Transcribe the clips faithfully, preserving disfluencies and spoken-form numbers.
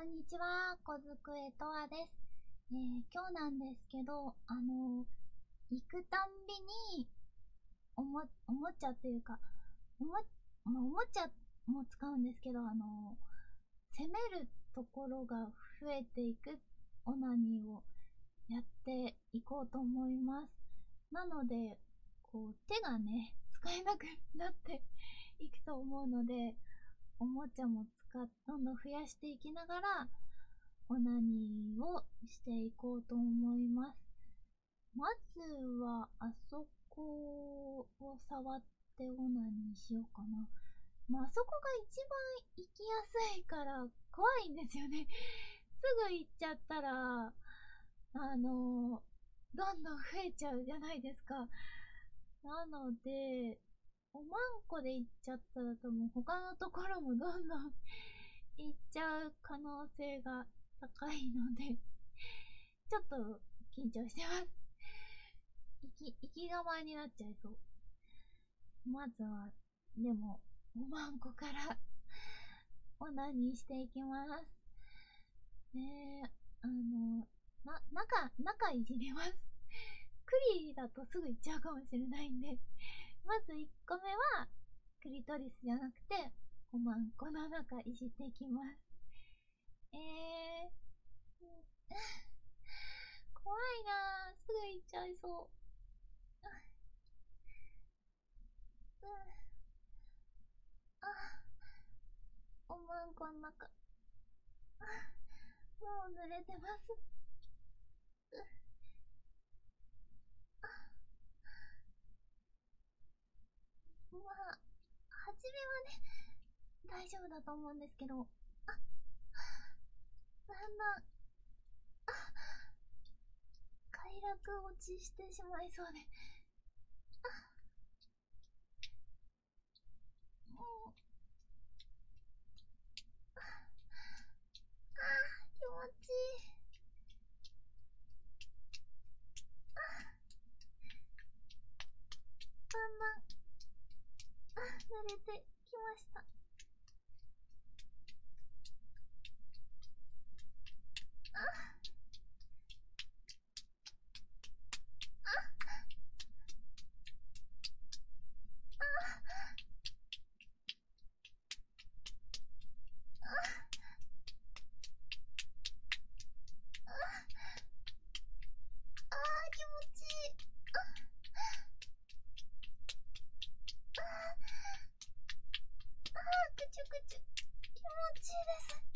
んにちは、こずくえとわです。えー、今日なんですけど、あのー、行くたんびに、おも、おもちゃっていうか、おも、まあ、おもちゃも使うんですけど、あのー、攻めるところが増えていくオナニーをやっていこうと思います。なので、こう、手がね、使えなくなっていくと思うので、おもちゃも使っ、どんどん増やしていきながら、オナニーをしていこうと思います。まずは、あそこを触ってオナニーしようかな。まあ、あそこが一番行きやすいから怖いんですよね。すぐ行っちゃったら、あの、どんどん増えちゃうじゃないですか。なので、おまんこで行っちゃったら多分他のところもどんどん行っちゃう可能性が高いので、ちょっと緊張してます。生き、生きがまになっちゃいそう。まずは、でも、おまんこからオナニーしていきます。ねえ、あの、な、中、中いじります。クリだとすぐ行っちゃうかもしれないんで、まずいっこめは、クリトリスじゃなくて、おまんこの中いじっていきます。えー、怖いなぁ。すぐ行っちゃいそう。うん、あ、おまんこの中。もう濡れてます。まあ、初めはね、大丈夫だと思うんですけど、あ、だんだん、快楽落ちしてしまいそうで。もう、あー、気持ちいい。だんだん、あ、濡れてきました。あー、気持ちいい。あー、くちゅくちゅ。気持ちいいです。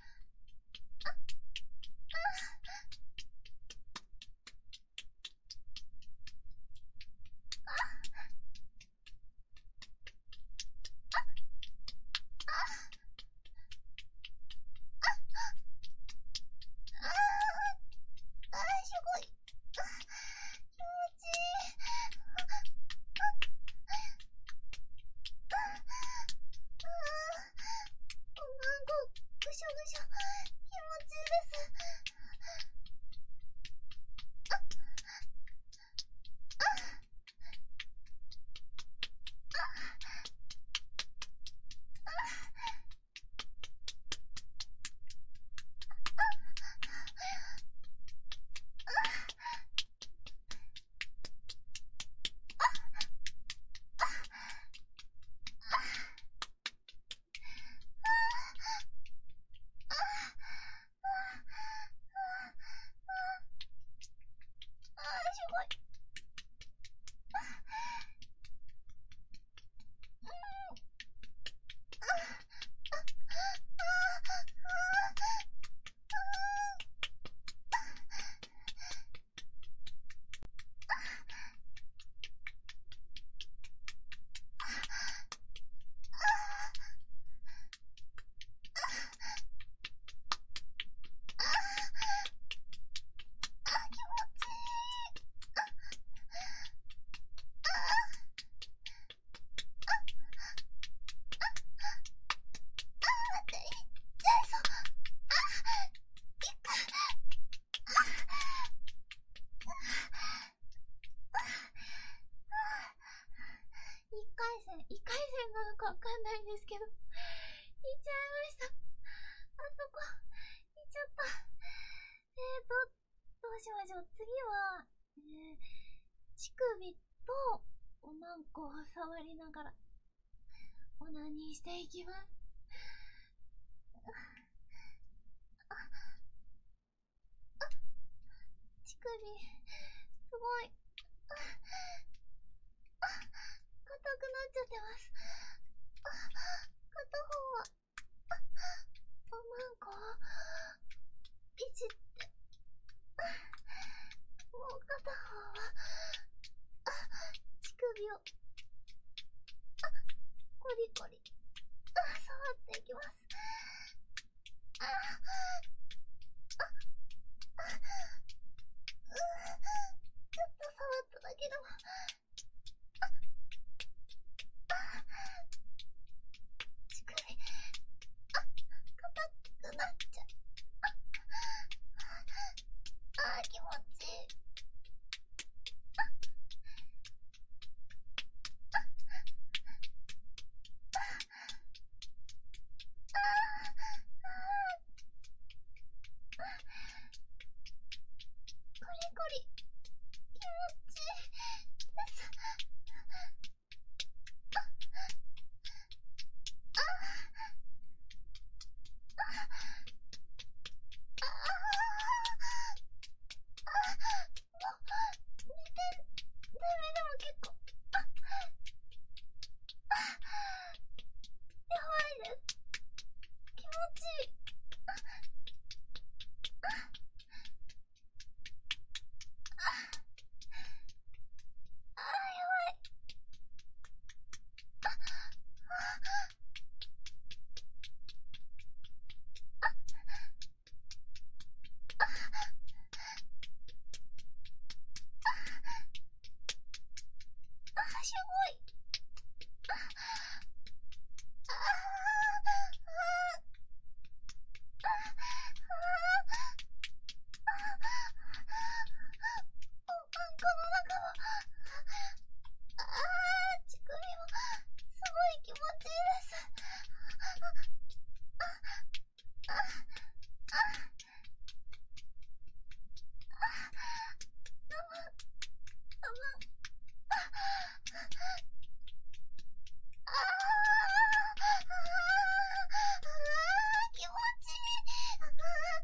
あー、あー、すごい。気持ちいい。あー、おまんこ、ぐしょぐしょ。気持ちいいです。あー、すごい。一回戦、一回戦なのかわかんないんですけど、いっちゃいました。あそこ、 しょう。次は、えー、乳首とおまんこを触りながらオナニーしていきます。あ、あ、乳首、すごい。あ、あ、硬くなっちゃってます。あ、片方は、あ、おまんこをいじって、あ、もう片方は、あ、乳首を、あ、コリコリ、あ、触っていきます。あ、あ、あ、あ、うー、ちょっと触っただけでも、あ、あ、乳首、あ、硬くなっちゃう。あ、あ、気持ちいい。あ、あ、あ、あ、あ、コリコリ、気持ちいいです。あ、あ、あ、あ、あ、もう、にてんダメでも結構、あ、あ、やばいです。気持ちいい。あ、あ、あ、あ、やばい。あ、あ、あ、あ、あ、すごい。あ、あ、あ、あ、あ、おパン粉の中も、ああ、乳首もすごい気持ちいいです。あ、あ、あ、あ、あ、生、生、あ、ああ、気持ちいい。あ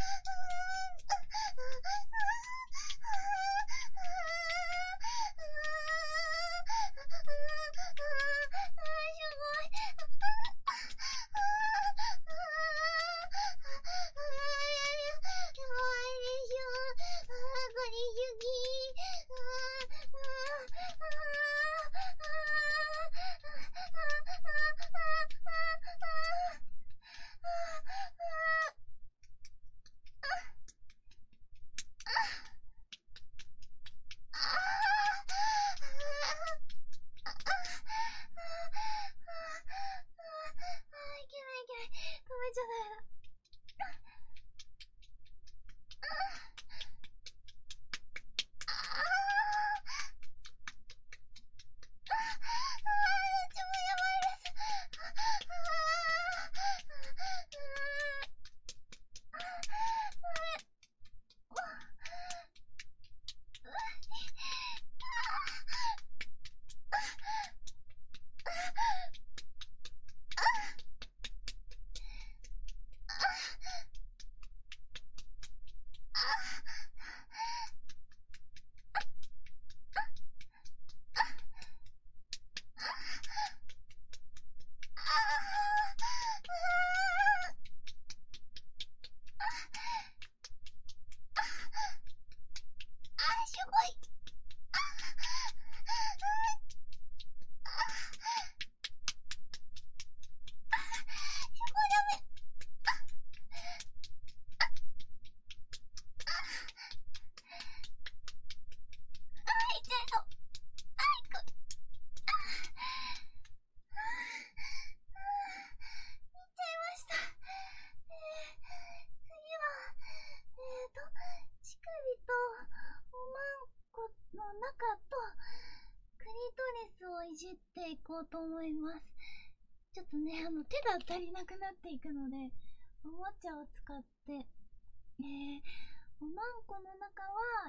じっていこうと思います。ちょっとね、あの手が足りなくなっていくので、おもちゃを使って、えー、おまんこの中は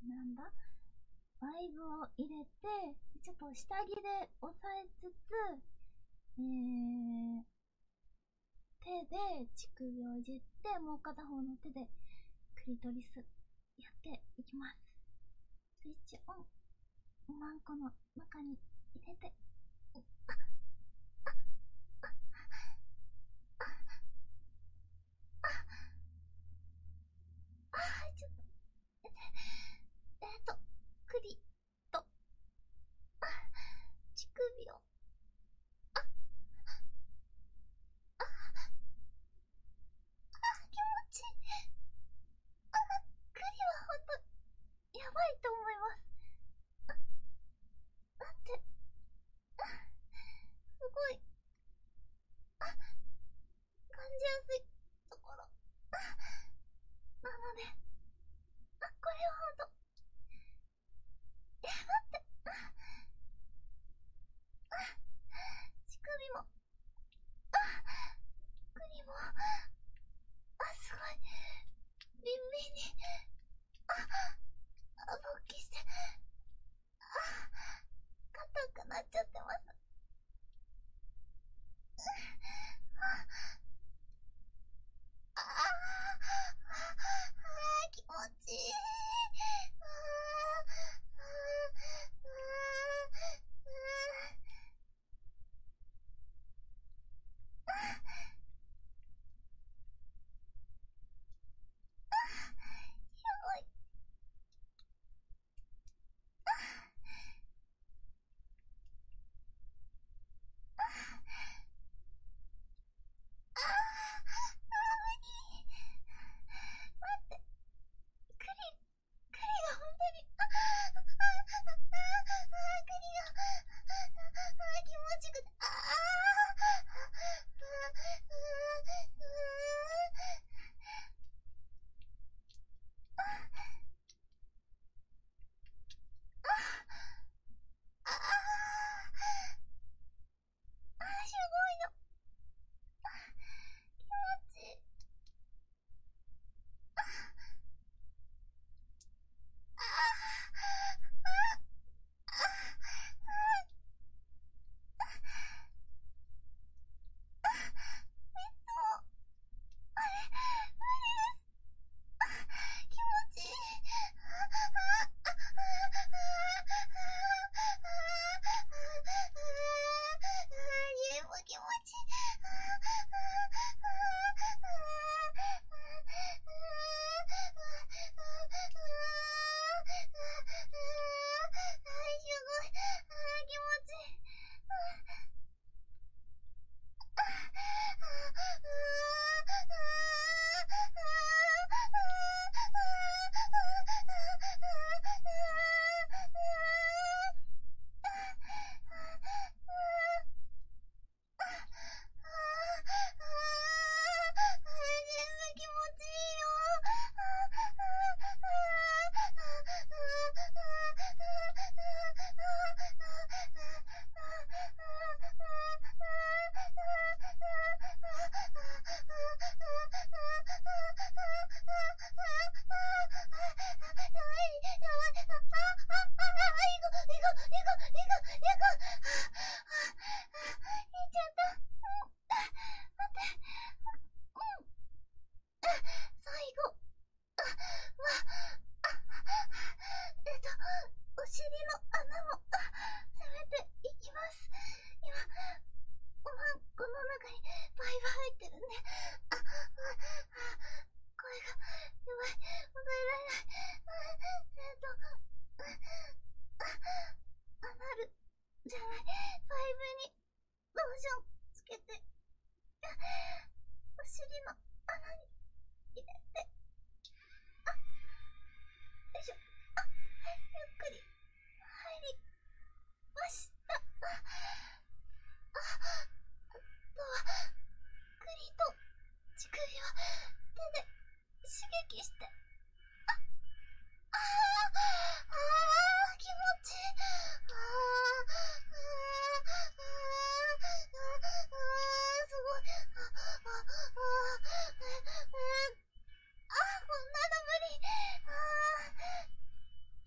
なんだバイブを入れて、ちょっと下着で押さえつつ、えー、手で乳首をいじって、もう片方の手でクリトリスやっていきます。スイッチオン。マンコの中に入れて、ああああああちょっとえっとクリと乳首をあああ気持ちいい。あクリはほんとやばいと思います。だってすごいあ感じやすいところなので、あこれはほんとえ待ってあ乳首もあクリもあすごいビンビンにああ勃起してあ硬くなっちゃってます。あああ気持ちいい。ああすごい。ああ無理。待ってクリクリが本当にあああああクリがああ気持ちくてあああああすごいの気持ちいい。ああ気持ちいい。全部気持ちいい。すごい気持ちいい。全部気持ちいいよ。最後あわえっとお尻の穴も攻めていきます。今おまんこの中にバイブ入ってるんであ声が弱い抑えられない。えっとアナルじゃないバイブにローションつけてお尻の穴に入れてあよいしょあゆっくり入りました。ああとはクリと乳首は手で刺激してあああ気持ちいい。あああすごい。ああああこんなの無理。あ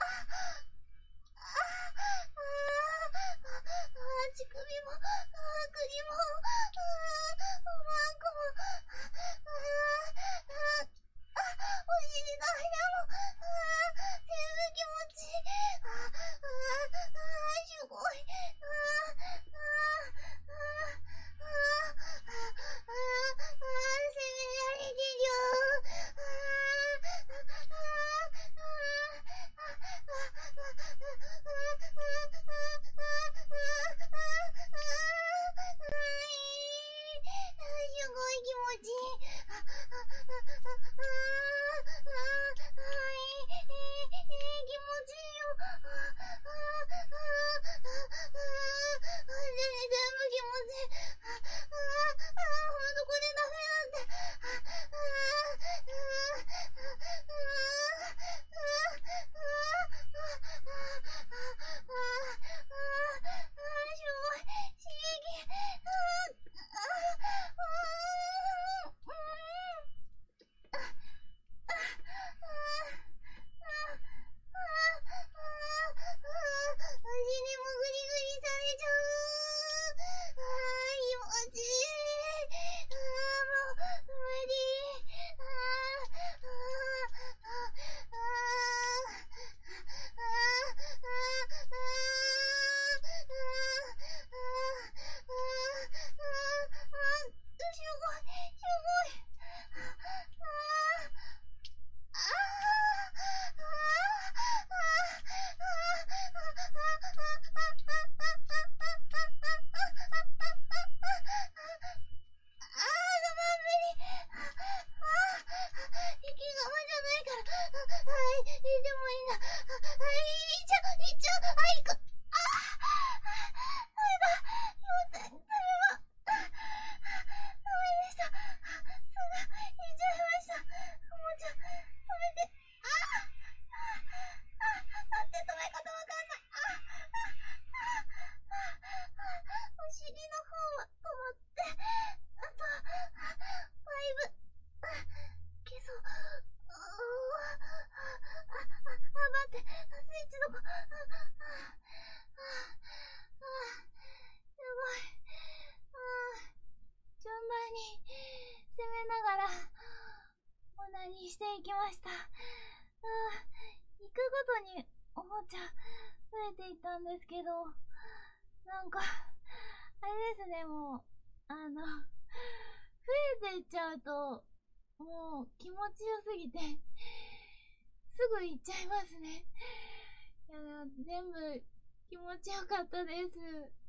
していきました。あー、行くごとにおもちゃ増えていったんですけど、なんか、あれですね、もう、あの、増えていっちゃうと、もう気持ちよすぎて、すぐ行っちゃいますね。いや、全部気持ちよかったです。